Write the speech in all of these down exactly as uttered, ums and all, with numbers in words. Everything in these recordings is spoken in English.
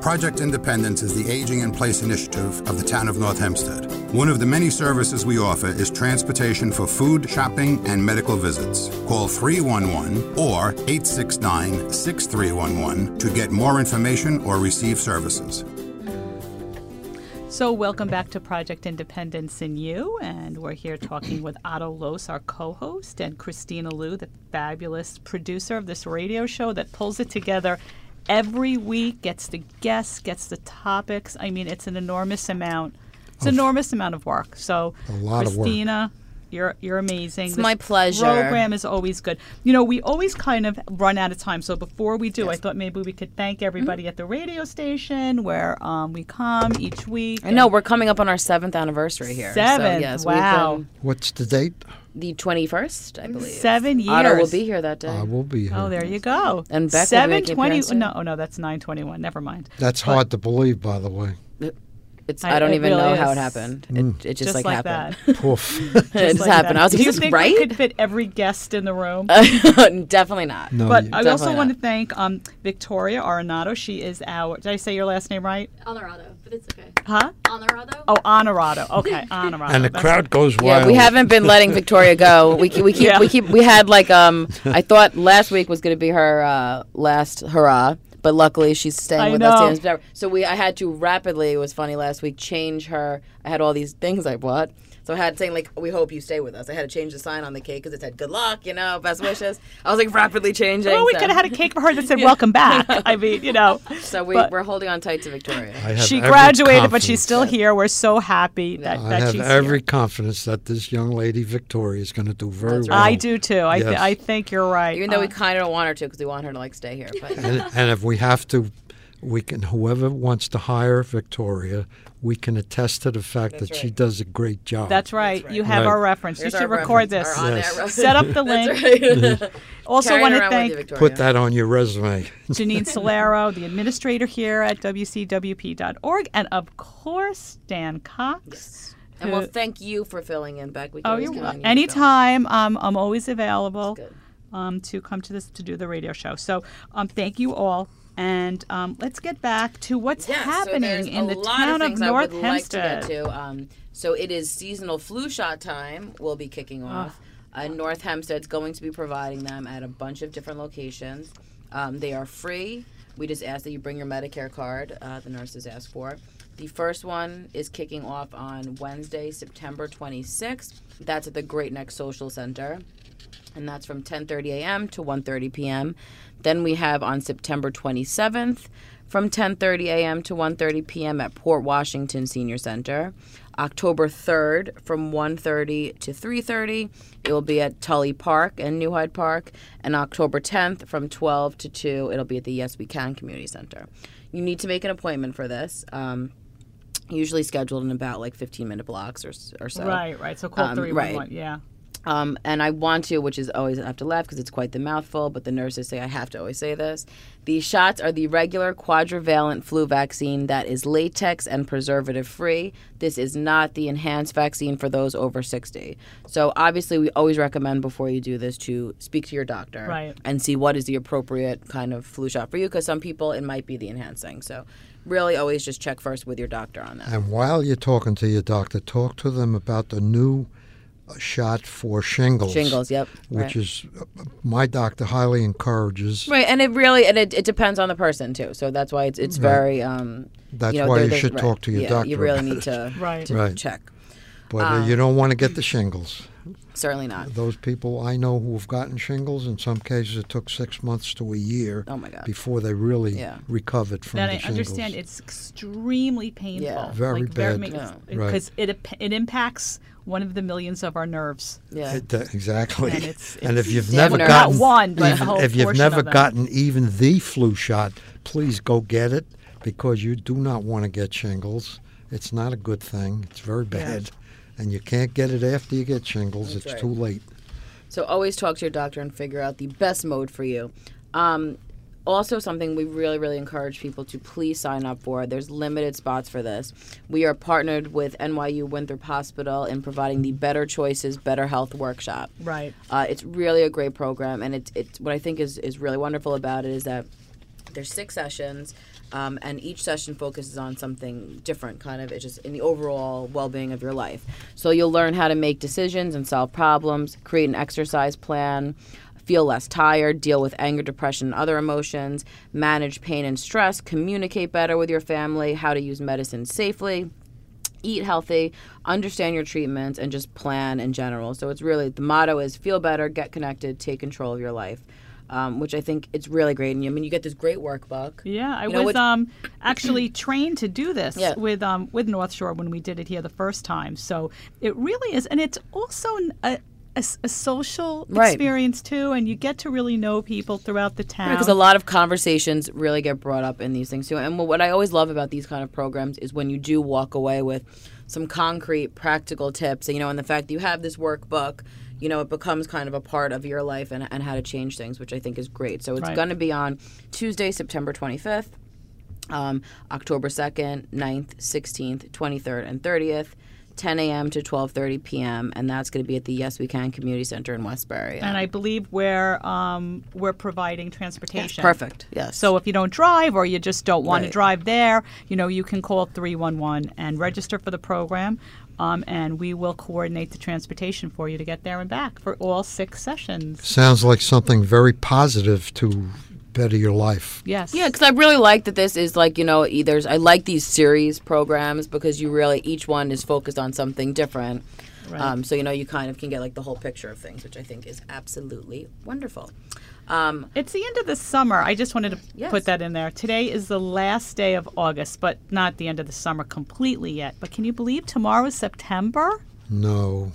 Project Independence is the Aging in Place initiative of the town of North Hempstead. One of the many services we offer is transportation for food, shopping, and medical visits. Call three one one or eight six nine, six three one one to get more information or receive services. So welcome back to Project Independence in You, and we're here talking with Otto Los, our co-host, and Christina Liu, the fabulous producer of this radio show that pulls it together every week, gets the guests, gets the topics. I mean, it's an enormous amount. It's an enormous amount of work. So, a lot Christina, of work. You're you're amazing. It's this my pleasure. Program is always good. You know, we always kind of run out of time. So before we do, Yes. I thought maybe we could thank everybody mm-hmm. at the radio station where um, we come each week. I know we're coming up on our seventh anniversary here. Seventh. So, yes, wow. We've been What's the date? the twenty-first, I believe. Seven years. Otto will be here that day. I will be here. Oh, there you go. And Beck seven will be making twenty. appearance too. No, oh, no, that's nine twenty-one. Never mind. That's But- hard to believe, by the way. It's. I- I, don't it even really know how is. it happened. Mm. It, it just, Just like, like happened. Poof. it Just just like happened. that. I was like, Do you is this think right? we could fit every guest in the room? Definitely not. No, But you- I also Definitely want not. to thank um, Victoria Arenado. She is our. Did I say your last name right? Honorado, but it's okay. Huh? Honorado? Oh, Honorado. Okay, Honorado. and the That's crowd goes Yeah, wild. we haven't been letting Victoria go. We keep, we keep, Yeah. we keep. We had like um. I thought last week was going to be her uh, last hurrah, but luckily she's staying I with know. us. here. So we, I had to rapidly. It was funny last week. Change her. I had all these things I bought. So I had saying like, "We hope you stay with us." I had to change the sign on the cake because it said "Good luck," you know, best wishes. I was like rapidly changing. Oh, we so. could have had a cake for her that said "Welcome back." I mean, you know. So we, but- we're holding on tight to Victoria. I have She every graduated, but she's confidence. still here. We're so happy that, I that have she's every here. confidence that this young lady, Victoria, is going to do very That's well. right. I do too. I, th- Yes. I think you're right. Even though we Uh, kind of don't want her to because we want her to like stay here. But And, and if we have to, we can. Whoever wants to hire Victoria, we can attest to the fact That's that she right. does a great job. that's right. right. You have Right. our reference. Here's you should our record reference, this. our on-air Yes. reference. Set up the link. That's right. Also Carrying want to around with thank you, Victoria. Put that on your resume. Janine Solero, the administrator here at W C W P dot org, and of course Dan Cox. Yes. And who- well, thank you for filling in, Beck. We can Oh, always you're count on welcome. you to Anytime. Um, I'm always available Good. um, to come to this to do the radio show. So um, thank you all. And um, let's get back to what's Yes, so happening there's in a the lot town of of things North I would Hempstead. like to get to. Um, so it is seasonal flu shot time. We'll be kicking off. Uh, North Hempstead's going to be providing them at a bunch of different locations. Um, they are free. We just ask that you bring your Medicare card. Uh, the nurses ask for. The first one is kicking off on Wednesday, September twenty-sixth. That's at the Great Neck Social Center. And that's from ten thirty a.m. to one thirty p.m. Then we have on September twenty-seventh from ten thirty a.m. to one thirty p.m. at Port Washington Senior Center. October third from one thirty to three thirty, it will be at Tully Park and New Hyde Park. And October tenth from twelve to two, it'll be at the Yes We Can Community Center. You need to make an appointment for this. Um, usually scheduled in about like fifteen minute blocks or, or so. Right, right. So call Um, three one one. right. Yeah. Um, and I want to, which is always I have to laugh because it's quite the mouthful, but the nurses say I have to always say this. These shots are the regular quadrivalent flu vaccine that is latex and preservative free. This is not the enhanced vaccine for those over sixty. So obviously we always recommend before you do this to speak to your doctor Right. and see what is the appropriate kind of flu shot for you, because some people it might be the enhancing. So really always just check first with your doctor on that. And while you're talking to your doctor, talk to them about the new uh, shot for shingles. Shingles, yep. Which right. is, uh, my doctor highly encourages. Right, and it really and it, it depends on the person too. So that's why it's it's Right. very. Um, That's you know, why there- you there's- should right. talk to your yeah, doctor You really about need it. to, Right. to Right. check. But uh, Um, you don't want to get the shingles. Certainly not. Those people I know who have gotten shingles, in some cases it took six months to a year Oh my God. before they really Yeah. recovered from That the I shingles. understand it's extremely painful. Yeah. Very like, bad. Yeah. Because it it impacts one of the millions of our nerves. Yeah. It, uh, exactly. And it's- and if you've Damn never nerve. gotten Not one, but a even, whole if you've portion never of them. gotten even the flu shot, please go get it, because you do not want to get shingles. It's not a good thing. It's very bad. And you can't get it after you get shingles. That's it's right. too late. So always talk to your doctor and figure out the best mode for you. Um, also, something we really, really encourage people to please sign up for. There's limited spots for this. We are partnered with N Y U Winthrop Hospital in providing the Better Choices, Better Health Workshop. Right. Uh, it's really a great program, and it's it's what I think is, is really wonderful about it is that There's six sessions, um, and each session focuses on something different, kind of. It's just in the overall well-being of your life. So you'll learn how to make decisions and solve problems, create an exercise plan, feel less tired, deal with anger, depression, and other emotions, manage pain and stress, communicate better with your family, how to use medicine safely, eat healthy, understand your treatments, and just plan in general. So it's really, the motto is feel better, get connected, take control of your life. Um, which I think it's really great. And I mean, you get this great workbook. Yeah, I you know, was um, actually trained to do this yeah. with um, with North Shore when we did it here the first time. So it really is, and it's also a, a, a social right. experience too, and you get to really know people throughout the town. Because right, a lot of conversations really get brought up in these things too. And what I always love about these kind of programs is when you do walk away with some concrete, practical tips, you know, and the fact that you have this workbook, you know, it becomes kind of a part of your life and, and how to change things, which I think is great. So it's right. going to be on Tuesday, September twenty-fifth, um, October second, ninth, sixteenth, twenty-third, and thirtieth, ten a.m. to twelve thirty p.m., and that's going to be at the Yes We Can Community Center in Westbury. And I believe we're um, we're providing transportation. Yes, perfect, yes. So if you don't drive or you just don't want right. to drive there, you know, you can call three one one and register for the program. Um, and we will coordinate the transportation for you to get there and back for all six sessions. Sounds like something very positive to better your life. Yes. Yeah, because I really like that this is like, you know, either I like these series programs because you really, each one is focused on something different. Right. Um, so, you know, you kind of can get like the whole picture of things, which I think is absolutely wonderful. Um, it's the end of the summer. I just wanted to yes. put that in there. Today is the last day of August, but not the end of the summer completely yet. But can you believe tomorrow is September? No.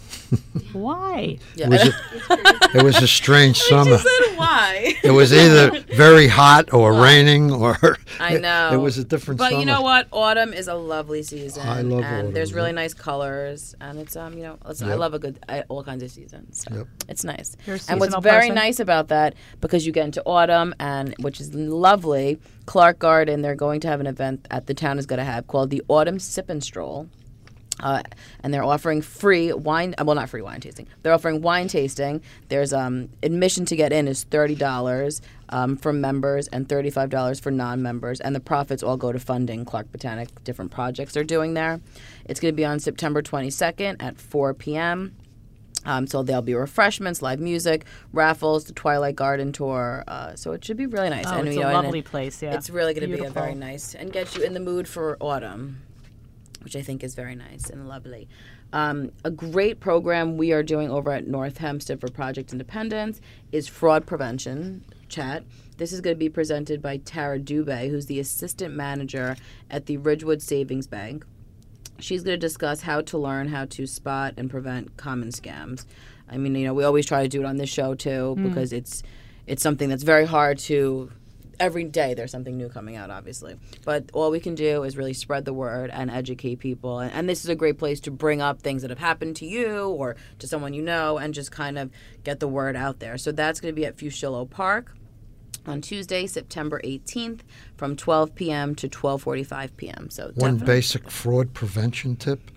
Why? Yeah. It, was a, it was a strange summer. I just said why. It was either very hot or Well, raining or I know. It, it was a different but summer. you know what? Autumn is a lovely season. I love and autumn, there's really yeah. nice colors, and it's um, you know, listen, I Yep. love a good I, all kinds of seasons. So Yep. it's nice. You're a And what's seasonal very person? nice about that, because you get into autumn, and which is lovely, Clark Garden, they're going to have an event at the town is going to have called the Autumn Sip and Stroll. Uh, and they're offering free wine. Well, not free wine tasting. They're offering wine tasting. There's um, admission to get in is thirty dollars um, for members and thirty-five dollars for non-members. And the profits all go to funding Clark Botanic, different projects they're doing there. It's going to be on September twenty-second at four p.m. Um, so there'll be refreshments, live music, raffles, the Twilight Garden tour. Uh, so it should be really nice. Oh, and, it's you a know, and lovely it- place, yeah. It's really going to be a Beautiful. very nice and get you in the mood for autumn, which I think is very nice and lovely. Um, a great program we are doing over at North Hempstead for Project Independence is Fraud Prevention Chat. This is going to be presented by Tara Dubé, who's the assistant manager at the Ridgewood Savings Bank. She's going to discuss how to learn how to spot and prevent common scams. I mean, you know, we always try to do it on this show too, Mm. because it's it's something that's very hard to. Every day there's something new coming out, obviously. But all we can do is really spread the word and educate people. And, and this is a great place to bring up things that have happened to you or to someone you know and just kind of get the word out there. So that's going to be at Fushillo Park on Tuesday, September eighteenth from twelve p.m. to twelve forty-five p.m. So One definitely- basic fraud prevention tip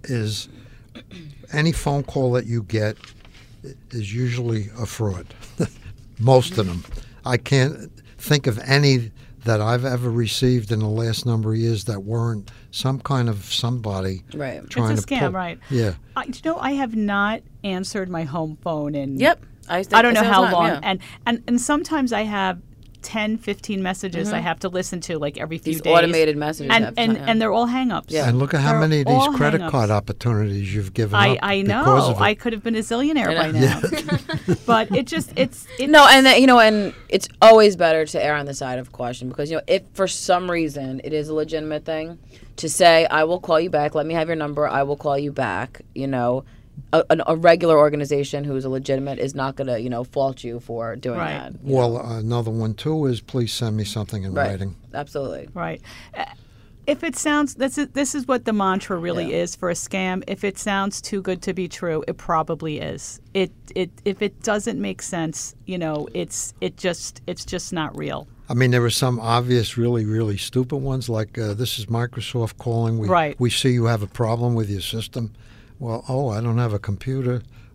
is any phone call that you get is usually a fraud. Most of them. I can't think of any that I've ever received in the last number of years that weren't some kind of somebody Right. trying It's a to scam, pull. right? Yeah. I, you know, I have not answered my home phone in Yep. I, I don't know say all how the time, long. yeah. And, and and sometimes I have ten, fifteen messages I have to listen to like every few These days. automated messages. And have and, time. and they're all hang-ups. Yeah. And look at how They're many of these all credit hang-ups. card opportunities you've given I, up I know. because of it. I could have been a zillionaire I by know. now. But it just it's, it's No, and that, you know, and it's always better to err on the side of caution because, you know, if for some reason it is a legitimate thing to say, I will call you back, let me have your number, I will call you back, you know, a, a, a regular organization who's a legitimate is not going to, you know, fault you for doing Right. that. you Well, know. another one too is please send me something in right. writing. Absolutely. right. Uh, If it sounds this is this is what the mantra really Yeah. is for a scam. If it sounds too good to be true, it probably is. It it if it doesn't make sense, you know, it's it just it's just not real. I mean, there were some obvious, really, really stupid ones, like uh, this is Microsoft calling. We, Right. we see you have a problem with your system. Well, oh, I don't have a computer.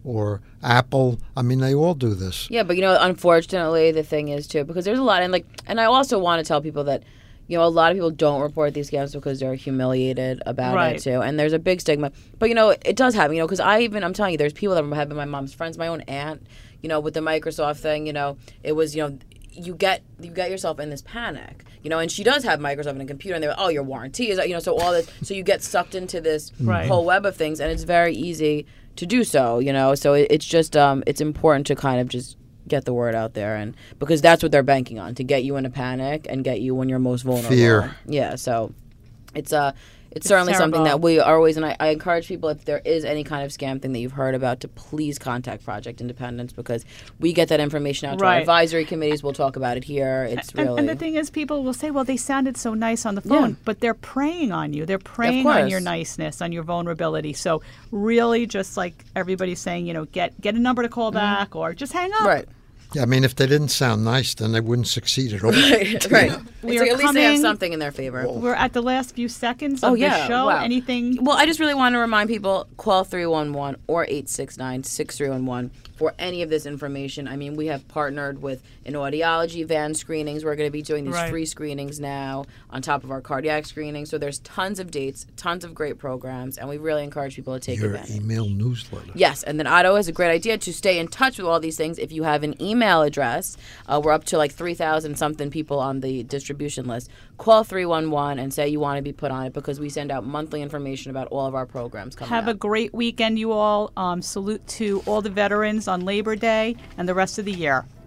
or Apple. I mean, they all do this. Yeah, but you know, unfortunately, the thing is too, because there's a lot, and like, and I also want to tell people that, you know, a lot of people don't report these scams because they're humiliated about Right. it too, and there's a big stigma. But you know, it does happen. You know, because I even I'm telling you, there's people that have been my mom's friends, my own aunt. You know, with the Microsoft thing, you know, it was you know. You get you get yourself in this panic, you know, and she does have Microsoft and a computer, and they're oh your warranty is you know so all this so you get sucked into this Right. whole web of things, and it's very easy to do so, you know. So it, it's just um it's important to kind of just get the word out there, and because that's what they're banking on, to get you in a panic and get you when you're most vulnerable. Fear. Yeah. So it's uh it's certainly something terrible. that we are always, and I, I encourage people, if there is any kind of scam thing that you've heard about, to please contact Project Independence, because we get that information out to our Right. advisory committees. We'll talk about it here. It's And, really and the thing is, people will say, well, they sounded so nice on the phone, Yeah. but they're preying on you. They're preying on course. your niceness, on your vulnerability. So really, just like everybody's saying, you know, get get a number to call back or just hang up. right. Yeah, I mean, if they didn't sound nice, then they wouldn't succeed at all. Right, right. We It's are like at least they have coming- something in their favor. We're at the last few seconds of Oh, yeah. the show. Wow. Anything? Well, I just really want to remind people, call three one one or eight six nine, six three one one for any of this information. I mean, we have partnered with an audiology van screenings. We're going to be doing these Right. free screenings now on top of our cardiac screening. So there's tons of dates, tons of great programs, and we really encourage people to take Your advantage. email newsletter. Yes, and then Otto has a great idea to stay in touch with all these things. If you have an email address, uh, we're up to like three thousand something people on the distribution list. Call three one one and say you want to be put on it, because we send out monthly information about all of our programs coming Have up. a great weekend, you all. Um, salute to all the veterans on Labor Day and the rest of the year.